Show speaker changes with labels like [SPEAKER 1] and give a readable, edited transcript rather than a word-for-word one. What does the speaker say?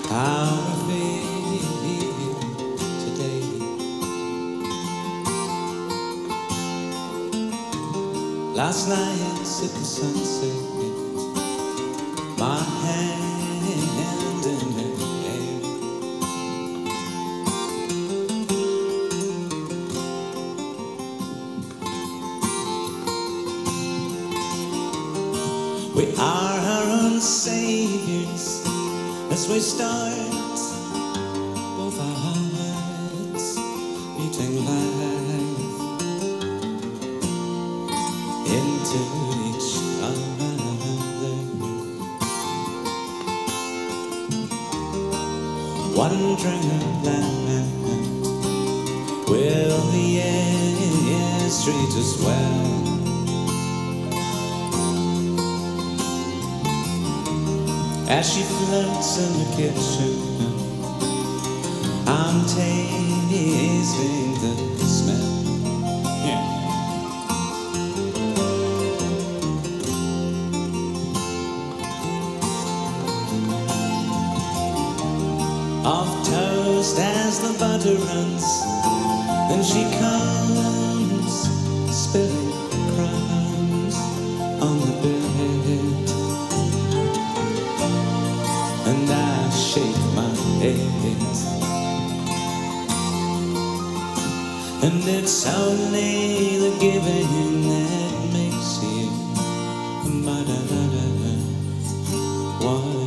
[SPEAKER 1] how I feel today. Last night at the sunset, my hand in her hair. We are our own saviors as we start, both our hearts beating life into each other. Wondering around, will the years treat us well? As she floats in the kitchen, I'm tasting the smell. Yeah. Of toast as the butter runs, then she comes spilling crumbs on the bed. And I shake my head, and it's only the giving that makes you what